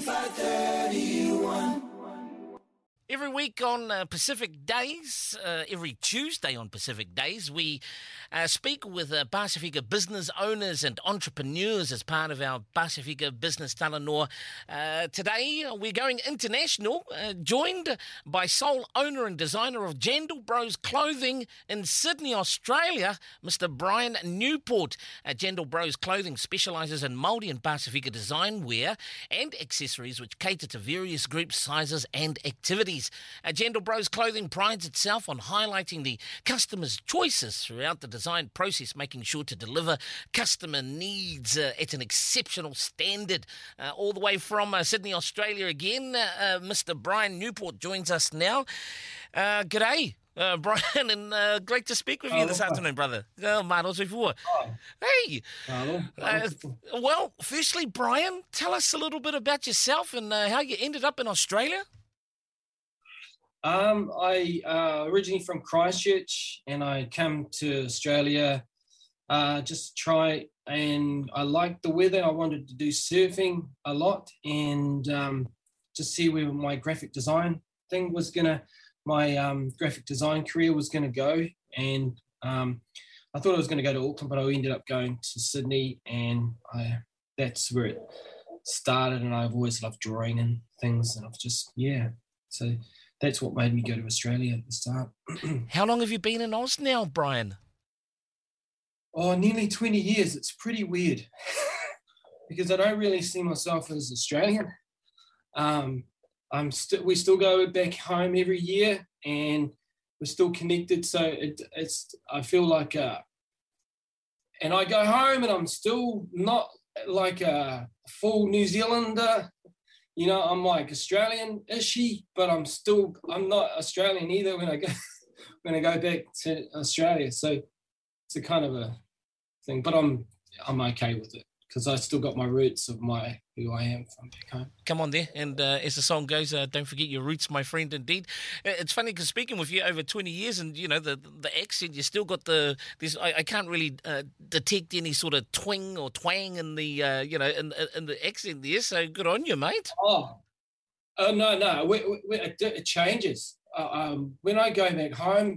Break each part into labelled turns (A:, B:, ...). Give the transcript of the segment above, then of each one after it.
A: 531.
B: Every week on Pacific Days, every Tuesday on Pacific Days, we speak with Pasifika business owners and entrepreneurs as part of our Pasifika Business Talanoa. Today, we're going international, joined by sole owner and designer of Jandal Bros Clothing in Sydney, Australia, Mr. Brian Newport. Jandal Bros Clothing specialises in Māori and Pasifika design wear and accessories which cater to various groups, sizes and activities. Jandal Bros Clothing prides itself on highlighting the customer's choices throughout the design process, making sure to deliver customer needs at an exceptional standard. All the way from Sydney, Australia again, Mr. Brian Newport joins us now. G'day, Brian, and great to speak with you this afternoon, brother. Hey. Well, firstly, Brian, tell us a little bit about yourself and how you ended up in Australia.
C: I originally from Christchurch, and I come to Australia just to try, and I liked the weather. I wanted to do surfing a lot, and just see where my graphic design thing was my graphic design career was gonna go. And I thought I was gonna go to Auckland, but I ended up going to Sydney, and that's where it started. And I've always loved drawing and things, and I've just so. That's what made me go to Australia at the start.
B: How long have you been in Oz now, Brian?
C: Oh, nearly 20 years. It's pretty weird because I don't really see myself as Australian. We still go back home every year, and we're still connected. So I feel like, and I go home and I'm still not like a full New Zealander. You know, I'm like Australian-ishy, but I'm not Australian either when I go back to Australia. So it's a kind of a thing, but I'm okay with it because I still got my roots of who I am from back home.
B: Come on there, and as the song goes, don't forget your roots, my friend, indeed. It's funny because speaking with you over 20 years and, you know, the accent, you still got I can't really detect any sort of twing or twang in the, in the accent there, so good on you, mate.
C: Oh no, it changes. When I go back home,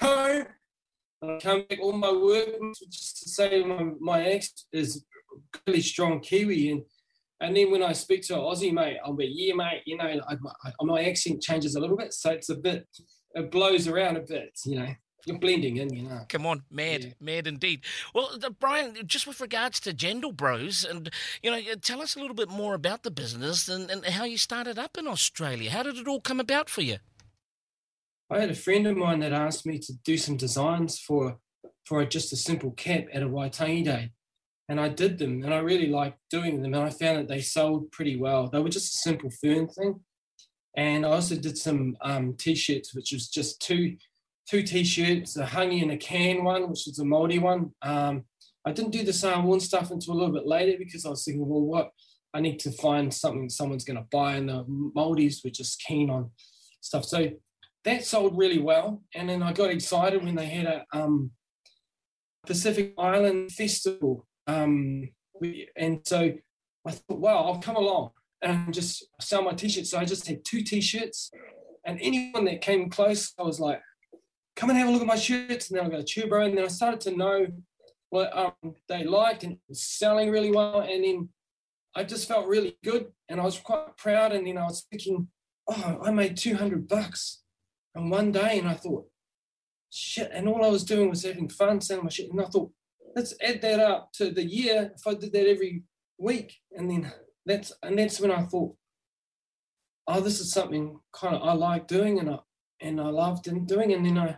C: I come back, all my work, just to say my accent is really strong Kiwi, and then when I speak to an Aussie mate, I'll be, yeah, mate, you know, my accent changes a little bit, so it blows around a bit, you know. You're blending in, you know.
B: Come on, mad indeed. Well, Brian, just with regards to Jandal Bros, and, you know, tell us a little bit more about the business and how you started up in Australia. How did it all come about for you?
C: I had a friend of mine that asked me to do some designs for just a simple cap at a Waitangi Day. And I did them, and I really liked doing them, and I found that they sold pretty well. They were just a simple fern thing. And I also did some T-shirts, which was just two T-shirts, a hangi and a can one, which was a Māori one. I didn't do the Samoan stuff until a little bit later because I was thinking, well, what? I need to find something someone's going to buy, and the Māoris were just keen on stuff. So that sold really well. And then I got excited when they had a Pacific Island Festival. And so I thought, wow, I'll come along and just sell my T-shirts. So I just had 2 T-shirts, and anyone that came close, I was like, come and have a look at my shirts. And then I go, cheer, bro. And then I started to know what they liked, and it was selling really well. And then I just felt really good, and I was quite proud. And then I was thinking, oh, I made $200 on one day. And I thought, shit. And all I was doing was having fun selling my shit. And I thought, let's add that up to the year if I did that every week. And then that's when I thought, oh, this is something kind of I like doing, and I loved doing. And then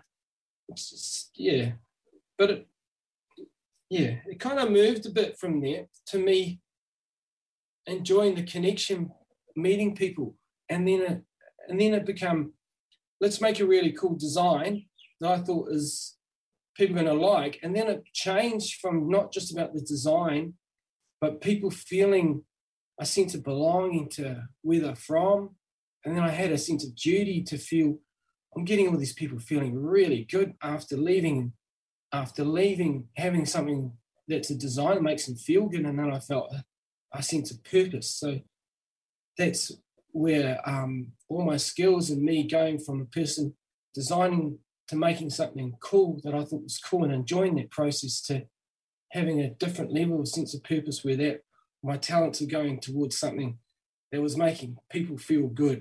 C: it kind of moved a bit from there to me enjoying the connection, meeting people, and then it became, let's make a really cool design that I thought is people are going to like. And then it changed from not just about the design, but people feeling a sense of belonging to where they're from. And then I had a sense of duty to feel I'm getting all these people feeling really good after leaving, having something that's a design that makes them feel good. And then I felt a sense of purpose. So that's where all my skills and me going from a person designing to making something cool that I thought was cool and enjoying that process to having a different level of sense of purpose where that my talents are going towards something that was making people feel good.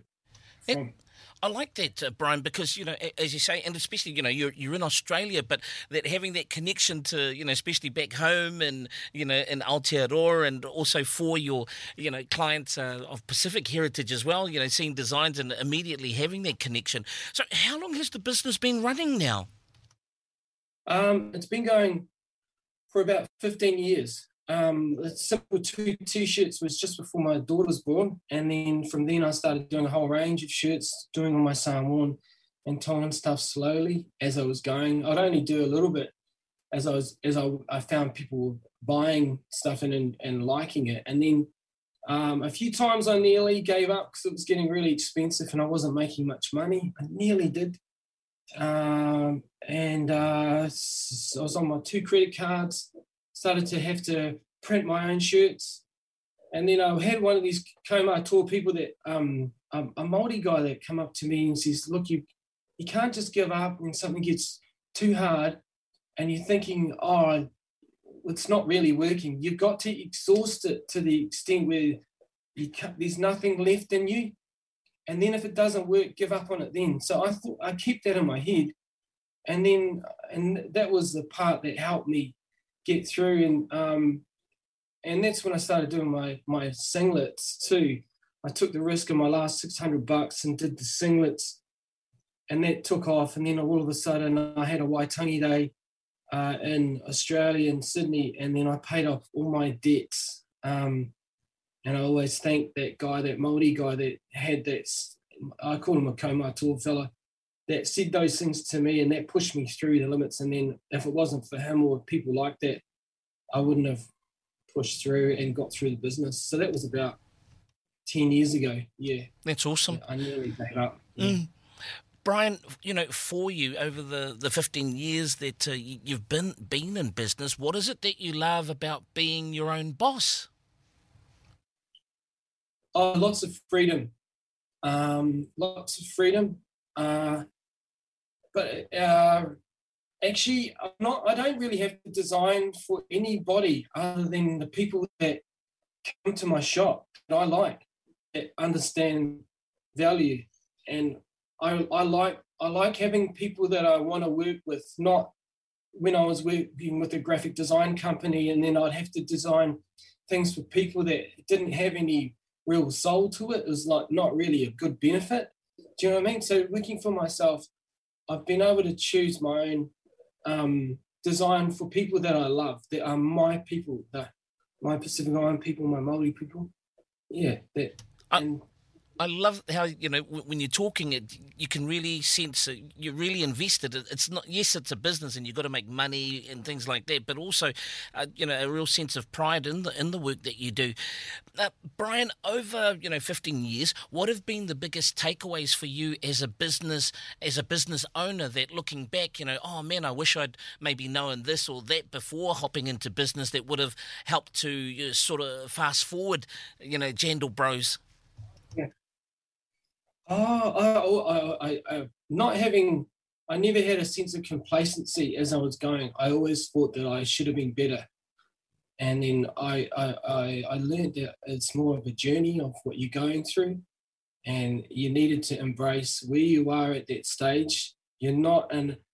B: I like that, Brian, because, as you say, and especially, you're in Australia, but that having that connection to, especially back home and, in Aotearoa, and also for your, clients of Pacific heritage as well, seeing designs and immediately having that connection. So how long has the business been running now?
C: It's been going for about 15 years. The simple two t-shirts was just before my daughter was born, and then from then I started doing a whole range of shirts, doing all my Samoan and Tongan stuff slowly as I was going. I'd only do a little bit as I found people buying stuff and liking it, and then a few times I nearly gave up because it was getting really expensive and I wasn't making much money. I nearly did, and I was on my 2 credit cards. Started to have to print my own shirts. And then I had one of these kaumātua people that, a Māori guy that come up to me and says, look, you can't just give up when something gets too hard and you're thinking, oh, it's not really working. You've got to exhaust it to the extent where there's nothing left in you. And then if it doesn't work, give up on it then. So I kept that in my head. And that was the part that helped me get through, and that's when I started doing my singlets too. I took the risk of my last $600 and did the singlets, and that took off. And then all of a sudden, I had a Waitangi Day in Australia, in Sydney, and then I paid off all my debts. And I always thank that guy, that Māori guy that had that. I call him a kaumātua fella, that said those things to me, and that pushed me through the limits. And then if it wasn't for him or people like that, I wouldn't have pushed through and got through the business. So that was about 10 years ago. Yeah.
B: That's awesome.
C: I nearly gave up. Yeah.
B: Brian, for you over the 15 years that you've been in business, what is it that you love about being your own boss?
C: Oh, lots of freedom. Lots of freedom. But actually, I don't really have to design for anybody other than the people that come to my shop that I like, that understand value. And I like having people that I want to work with, not when I was working with a graphic design company and then I'd have to design things for people that didn't have any real soul to it. It was like not really a good benefit. Do you know what I mean? So working for myself, I've been able to choose my own design for people that I love, that are my people, my Pacific Island people, my Māori people. Yeah,
B: I love how, when you're talking, you can really sense you're really invested. It's not, yes, it's a business and you've got to make money and things like that, but also, a real sense of pride in the work that you do. Brian, over, 15 years, what have been the biggest takeaways for you as a business owner that looking back, oh man, I wish I'd maybe known this or that before hopping into business that would have helped to sort of fast forward, Jandal Bros?
C: Yeah. I never had a sense of complacency as I was going. I always thought that I should have been better. And then I learned that it's more of a journey of what you're going through, and you needed to embrace where you are at that stage. You're not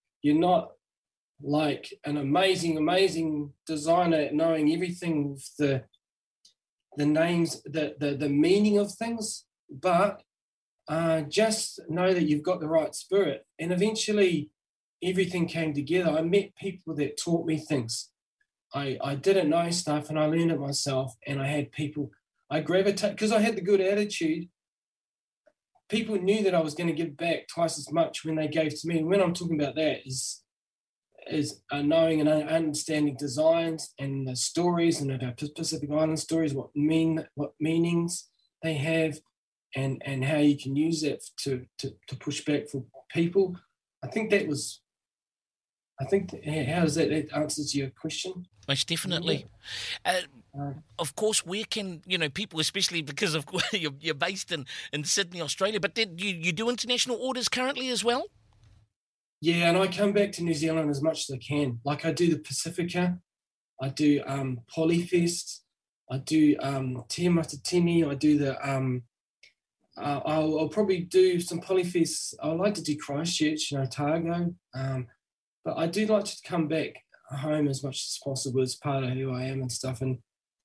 C: like an amazing designer knowing everything with the names, the meaning of things, but just know that you've got the right spirit. And eventually everything came together. I met people that taught me things. I didn't know stuff and I learned it myself, and I had people I gravitate, because I had the good attitude. People knew that I was going to give back twice as much when they gave to me. And when I'm talking about that is knowing and understanding designs and the stories and about Pacific Island stories, what meanings they have, and how you can use that to push back for people. How does that answers your question?
B: Most definitely. Of course, where can, people, especially because of you're based in Sydney, Australia, but then you do international orders currently as well?
C: Yeah, and I come back to New Zealand as much as I can. Like I do the Pacifica, I do Polyfest, I do Te Matatini, I do the I'll probably do some Polyfest. I like to do Christchurch, Otago, but I do like to come back home as much as possible as part of who I am and stuff. And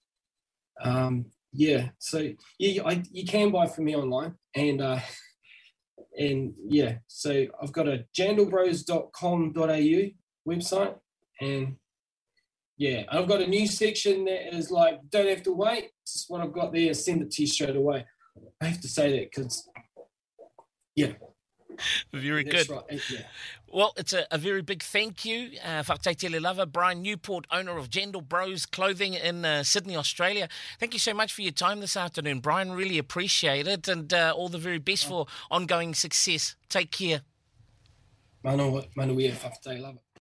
C: so you can buy from me online, and yeah, so I've got a jandalbros.com.au website, and yeah, I've got a new section that is like, don't have to wait. It's what I've got there, send it to you straight away. I have to say that because, yeah.
B: Very
C: That's
B: good.
C: Right. Yeah.
B: Well, it's a very big thank you. Whakataitele lava, Brian Newport, owner of Jandal Bros Clothing in Sydney, Australia. Thank you so much for your time this afternoon, Brian. Really appreciate it, and all the very best for ongoing success. Take care.
C: Manuia whakataitele lava.